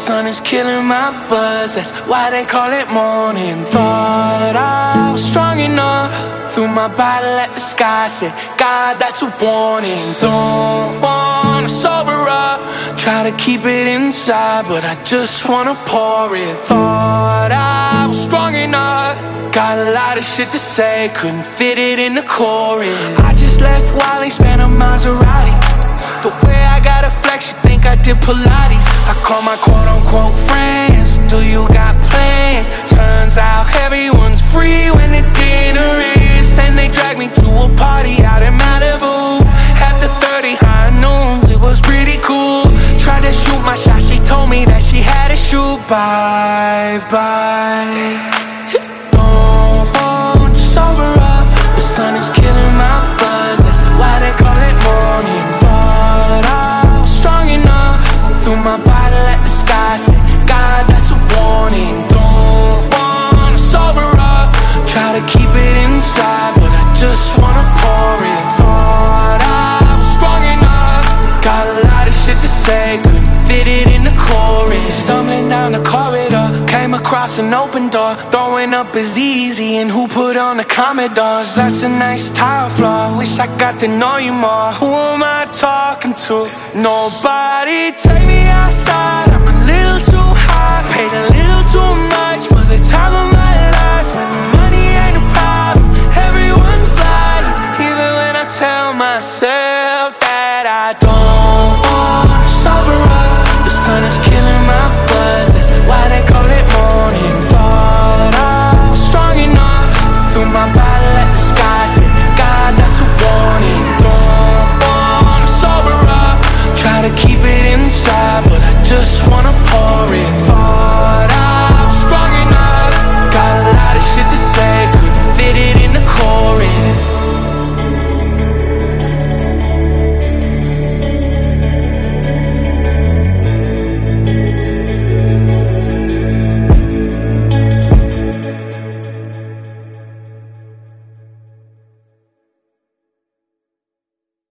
sun is killing my buzz, that's why they call it morning. Thought I was strong enough, threw my bottle at the sky, said, God, that's a warning. Don't wanna sober up, try to keep it inside, but I just wanna pour it. Thought I was strong enough, got a lot of shit to say, couldn't fit it in the chorus. I just left Wally, spent a Maserati. The way I gotta flex, you think I did Pilates. I call my quote-unquote friends, do you got plans? Turns out everyone's free when the dinner is. Then they drag me to a party out in Malibu. After 30 high noons, it was pretty cool. Tried to shoot my shot, she told me that she had to shoot. Bye-bye. Don't want to sober up, the sun is killing my buzz, that's why they call it morning. Thought I was strong enough, threw my bottle at the sky, said, God, that's a warning. Don't wanna sober up, try to keep it inside, but I just wanna pour it. Thought I was strong enough, got a lot of shit to say, couldn't fit it in the chorus. Stumbling down the corridor, came across an open door. Throwing up is easy, and who put on the Commodores? That's a nice tile floor, wish I got to know you more. Who am I talking to? Nobody. Take me outside, I'm a little too high, paid a little too much for the time of my life. When money ain't a problem, everyone's lying, even when I tell myself that I don't want to sober up. The sun is killing